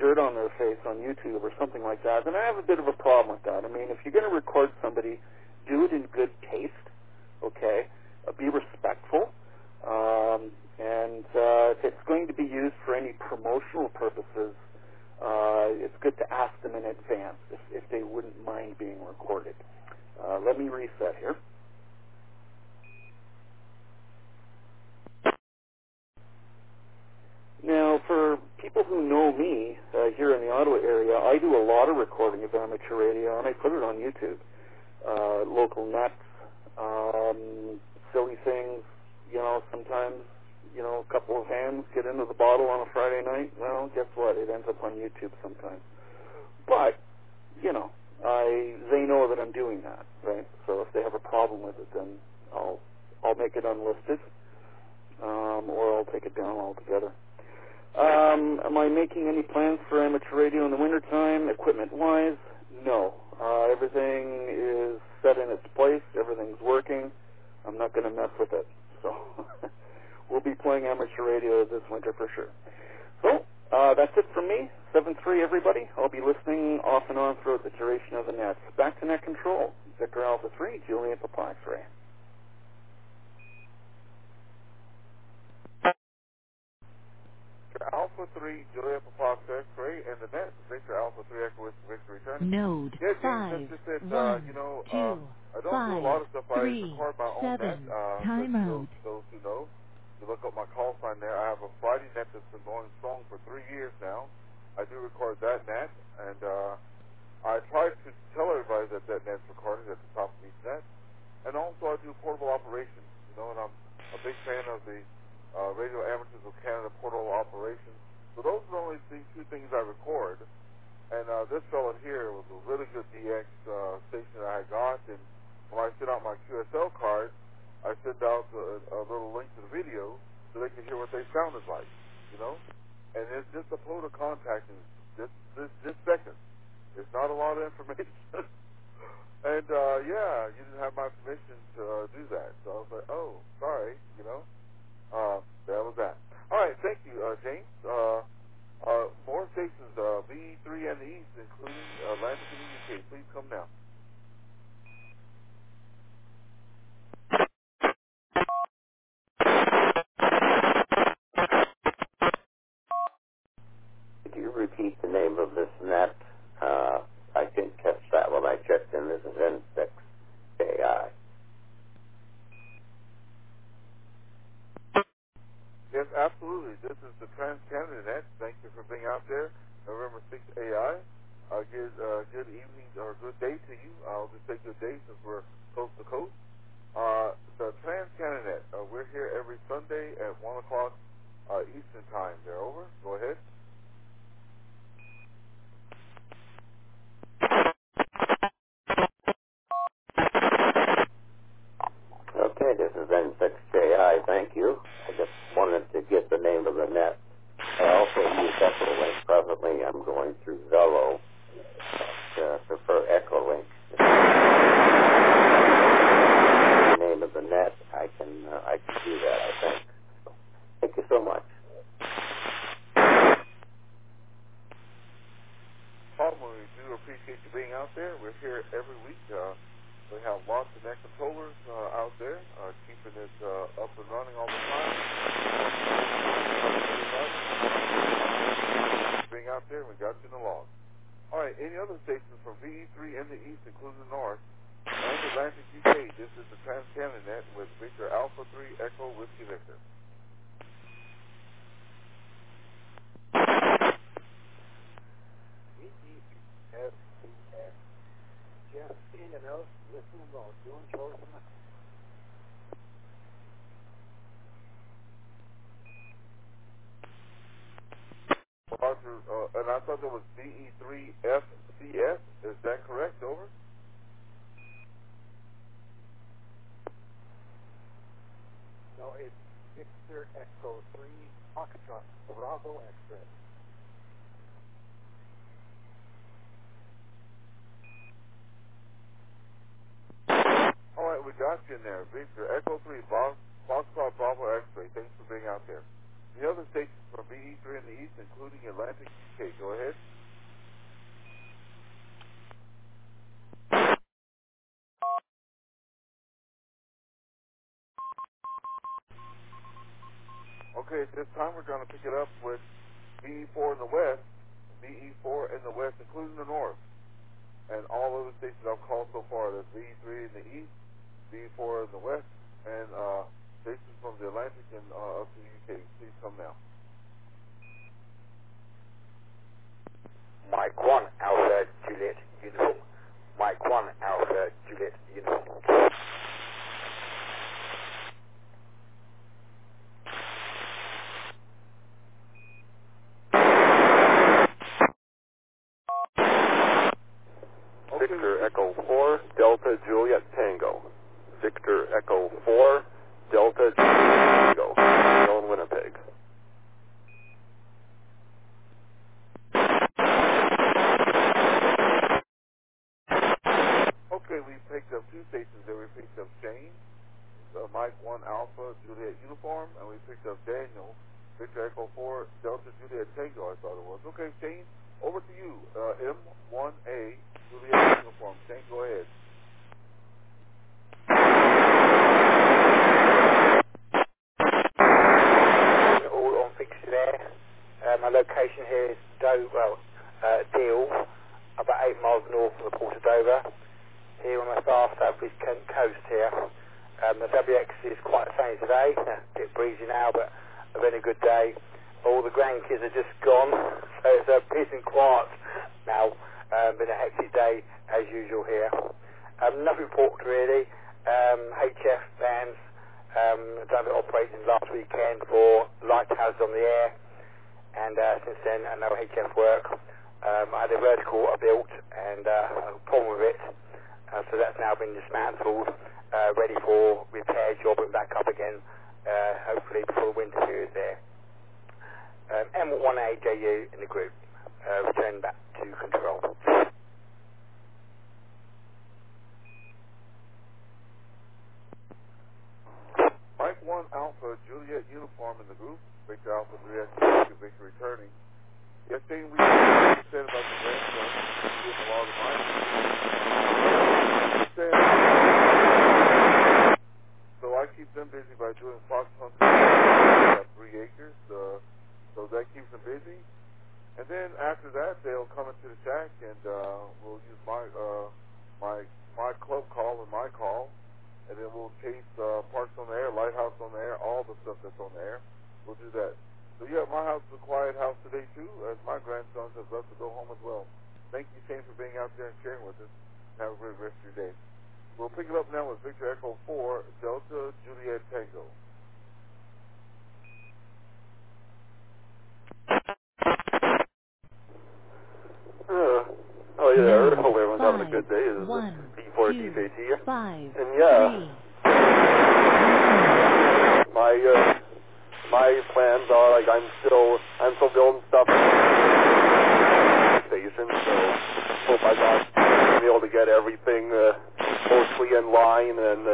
dirt on their face on YouTube or something like that, then I have a bit of a problem with that. I mean, if you're going to record somebody, do it in good taste, okay? Be respectful. And if it's going to be used for any promotional purposes, it's good to ask them in advance if they wouldn't mind being recorded. Let me reset here. Now, for people who know me here in the Ottawa area, I do a lot of recording of amateur radio, and I put it on YouTube. Local nuts, silly things, sometimes, a couple of hands get into the bottle on a Friday night. Well, guess what? It ends up on YouTube sometimes. But, they know that I'm doing that, right? So if they have a problem with it, then I'll make it unlisted, or I'll take it down altogether. Am I making any plans for amateur radio in the wintertime, equipment-wise? No. Everything is set in its place. Everything's working. I'm not going to mess with it. So we'll be playing amateur radio this winter for sure. So that's it from me. 7-3, everybody. I'll be listening off and on throughout the duration of the net. Back to net control. Victor Alpha 3, Julian Papa X-ray. Alpha 3, Juliet Papa X-ray, and the net, Victor Alpha 3 Echo with Victor Return. Node Yeah, James, 5, that's just it. 1, I 2, don't do a 5, lot of stuff. I 3, record my own net. 7, Just timeout. those who know, you look up my call sign there. I have a Friday net that's been going strong for 3 years now. I do record that net, and I try to tell everybody that that net's recorded at the top of each net. And also I do portable operations, and I'm a big fan of the Radio Amateurs of Canada portable operations. So those are only the two things I record. And this fellow here was a really good DX station that I got. And when I send out my QSL card, I send out a little link to the video so they can hear what they sounded like, And it's just a point of contact in this second. It's not a lot of information. And, you didn't have my permission to do that. So I was like, oh, sorry, that was that. All right, thank you, James. More stations, VE3 and the East, including Atlantic and UK. Please come now. Could you repeat the name of this net? I didn't catch that when I checked in. This is N6AI. Yes, absolutely. This is the Trans-Canada Net. Thank you for being out there. November 6th AI. Good evening or good day to you. I'll just say good day since we're coast to coast. The Trans-Canada Net. We're here every Sunday at 1 o'clock Eastern Time. There, over. Go ahead. Okay, this is N6JI. Thank you. I just wanted to get the name of the net. I also use Echolink. Presently, I'm going through Velo. Prefer Echolink. The name of the net, I can do that, I think. Thank you so much. Paul, we do appreciate you being out there. We're here every week. We have lots of net controllers out there, keeping it up and running all the time. Being out there, we got you in the log. All right, any other stations from VE3 in the East, including the North, and Atlantic UK, this is the Trans-Canada Net with Victor Alpha 3 Echo Whiskey Victor. VESCS. Just in and out, listening well, doing chores in the house. Roger, and I thought that was VE3FCS. Is that correct? Over. No, it's Victor Echo 3 Foxtrot Bravo X-ray. All right, we got you in there. Victor Echo 3 Foxtrot Bravo X-ray. Thanks for being out there. The other stations from BE3 in the east, including Atlantic, UK. Go ahead. Okay, at this time we're going to pick it up with BE4 in the west, BE4 in the west, including the north, and all of the stations I've called so far. That's BE3 in the east, BE4 in the west, and stations from the Atlantic and up to the UK. Please come now. Mike 1, Alpha Juliet Uniform. Mike 1, Alpha Juliet Uniform. Victor Echo 4, Delta Juliet Tango. Victor Echo 4, Delta Juliet Tango. Still in Winnipeg. Okay, we picked up two stations there. We picked up Shane, Mike 1 Alpha Juliet Uniform, and we picked up Daniel, Victor Echo 4, Delta Juliet Tango, I thought it was. Okay, Shane, over to you. M1A Juliet Uniform. Shane, go ahead. All on fixture there. My location here is Deal, about 8 miles north of the Port of Dover. Here on the far southeast coast here. The WX is quite sunny today, a bit breezy now, but a very good day. All the grandkids are just gone, so it's peace and quiet now. Been a hectic day as usual here. Nothing reported really. HF bands done a bit of operating last weekend for Lighthouse on the air, and since then no HF work. I had a vertical I built and a problem with it, so that's now been dismantled, ready for repair job and back up again, hopefully before the winter period there. M1AJU in the group, return back to control. Mike 1 Alpha Juliet Uniform in the group, Victor Alpha 3X, Victor returning. Yes, Shane, we said about the grandson doing a lot of mining. So I keep them busy by doing fox hunting. About 3 acres, so that keeps them busy. And then after that, they'll come into the shack, and we'll use my club call and my call, and then we'll chase Parks on the Air, Lighthouse on the Air, all the stuff that's on the air. We'll do that. So yeah, my house is a quiet house today too, as my grandsons have left to go home as well. Thank you, Shane, for being out there and sharing with us. Have a great rest of your day. We'll pick it up now with Victor Echo 4, Delta Juliet Tango. Oh yeah, I hope everyone's having a good day. This is B4DJT. And yeah, my plans are, like, I'm still building stuff station, so hope I got be able to get everything mostly in line, and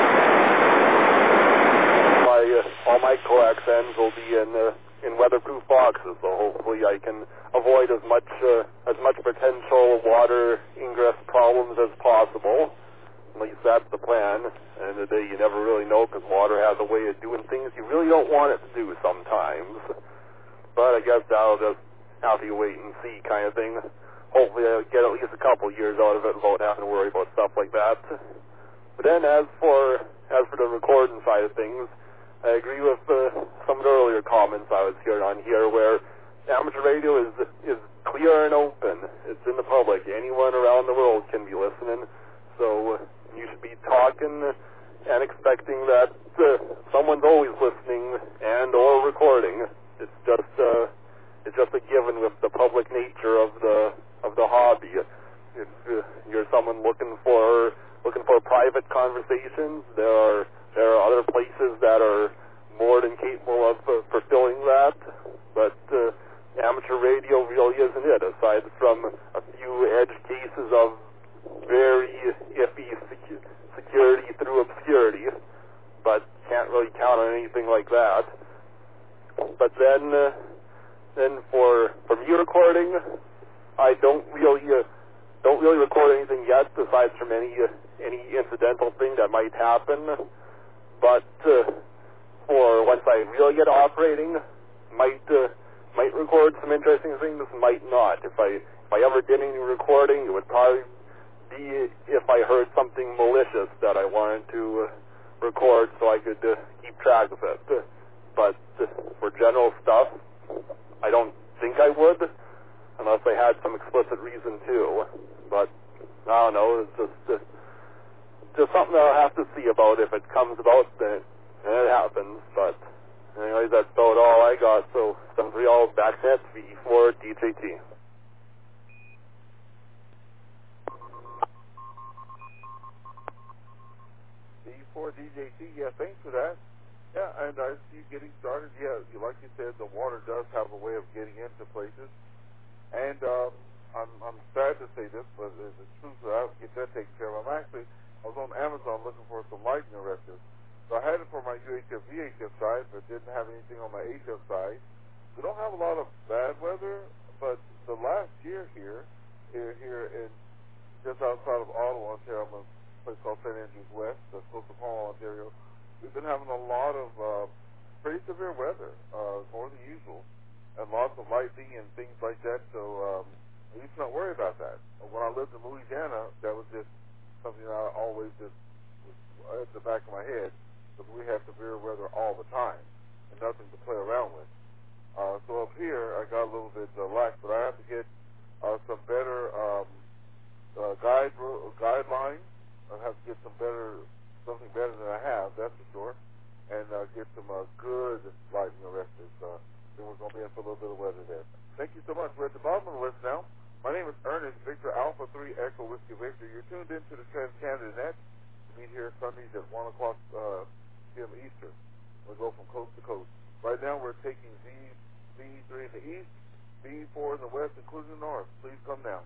all my coax ends will be in weatherproof boxes, so hopefully I can avoid as much potential water ingress problems as possible. At least that's the plan. And the day you never really know, because water has a way of doing things you really don't want it to do sometimes. But I guess that'll just have to wait and see kind of thing. Hopefully I'll get at least a couple years out of it without having to worry about stuff like that. But then as for the recording side of things, I agree with some of the earlier comments I was hearing on here, where amateur radio is clear and open. It's in the public. Anyone around the world can be listening. So you should be talking and expecting that someone's always listening and or recording. It's just a given with the public nature of the hobby. If you're someone looking for private conversations, there are other places that are more than capable of fulfilling that. But amateur radio really isn't it, aside from a few edge cases of very iffy security through obscurity, but can't really count on anything like that. But I don't really record anything yet, aside from any incidental thing that might happen. But for once I really get operating, might record some interesting things, might not. If I ever did any recording, it would probably be if I heard something malicious that I wanted to record, so I could keep track of it. But for general stuff, I don't think I would, unless I had some explicit reason to. But I don't know. It's just something that I'll have to see about. If it comes about, then it happens. But anyways, that's about all I got. So 730 backnet V4 DJT. V4 DJT, yeah, thanks for that. Yeah, and I see you getting started. Yeah, like you said, the water does have a way of getting into places. And I'm sad to say this, but it's the truth that I have to get that taken care of. I was on Amazon looking for some lightning arresters. So I had it for my UHF VHF side, but didn't have anything on my HF side. We don't have a lot of bad weather, but the last year here in just outside of Ottawa, Ontario, I'm in a place called St. Andrews West, that's close to Cornwall, Ontario. We've been having a lot of pretty severe weather, more than usual, and lots of lightning and things like that. So we used to not worry about that. When I lived in Louisiana, that was just something that I always just was at the back of my head, because we had severe weather all the time and nothing to play around with. So up here, I got a little bit lax, but I have to get some better guidelines. I have to get something better than I have, that's for sure, and get some good lightning arresters. Then we're going to be in for a little bit of weather there. Thank you so much. We're at the bottom of the list now. My name is Ernest Victor Alpha 3 Echo Whiskey Victor. You're tuned into the Trans-Canada Net. We meet here Sundays at 1 o'clock p.m. Eastern. We go from coast to coast. Right now we're taking V3 in the east, V4 in the west, including the north. Please come down.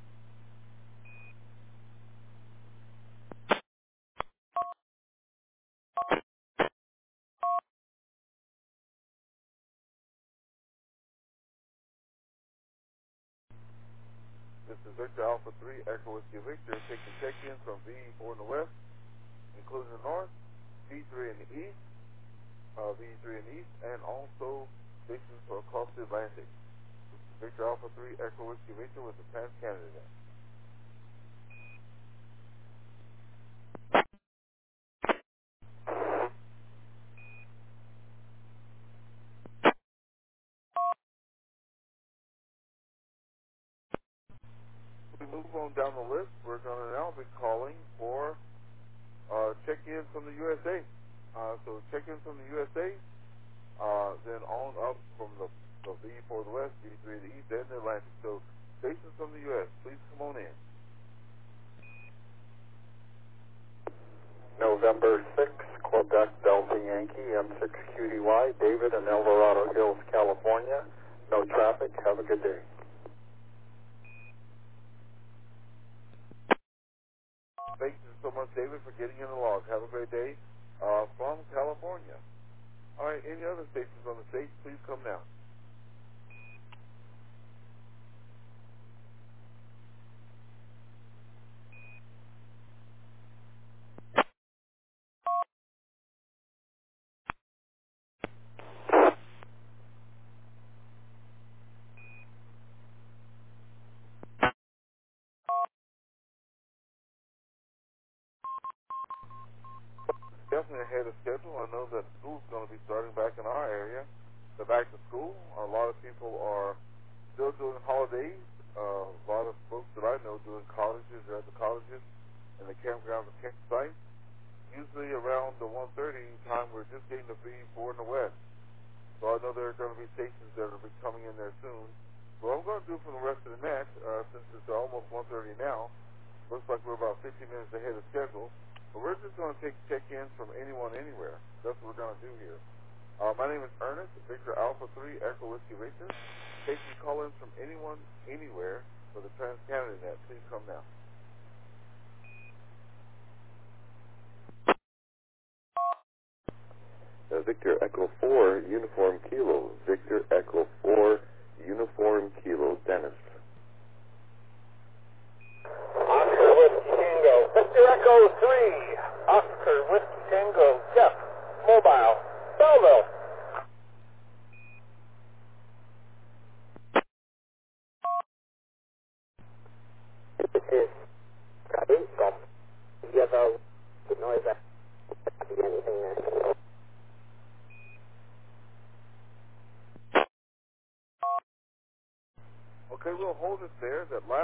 This is Victor Alpha 3 Echo Whiskey Victor taking check-in from V4 in the west, including the north, V3 in the east, V3 in the east, and also stations across the Atlantic. This is Victor Alpha 3 Echo Whiskey Victor with the Trans-Canada Net. We move on down the list. We're going to now be calling for check-ins from the USA. So check-ins from the USA, then on up from the V4 the west, V3 the east, and the Atlantic. So stations from the US, please come on in. November 6, Quebec Delta Yankee, M6QDY, David in El Dorado Hills, California. No traffic. Have a good day. Thank you so much, David, for getting in the log. Have a great day from California. All right, any other stations on the state, please come now. Definitely ahead of schedule. I know that school's going to be starting back in our area. They're back to school. A lot of people are still doing holidays. A lot of folks that I know doing colleges or at the colleges and the campground and campsites. Usually around the 1:30 time, we're just getting the V4 in the west. So I know there are going to be stations that will be coming in there soon. So what I'm going to do for the rest of the net, since it's almost 1:30 now, looks like we're about 15 minutes ahead of schedule. But we're just going to take check-ins from anyone, anywhere. That's what we're going to do here. My name is Ernest, Victor Alpha 3 Echo Whiskey Victor. Taking call-ins from anyone, anywhere for the Trans-Canada Net. Please come now. Victor Echo 4 Uniform Kilo. Victor Echo 4 Uniform Kilo. Dennis. Tango, Jeff, Mobile, Belleville. This is Scotty, Golf, Yellow, the noise, anything there. Okay, we'll hold it there. That last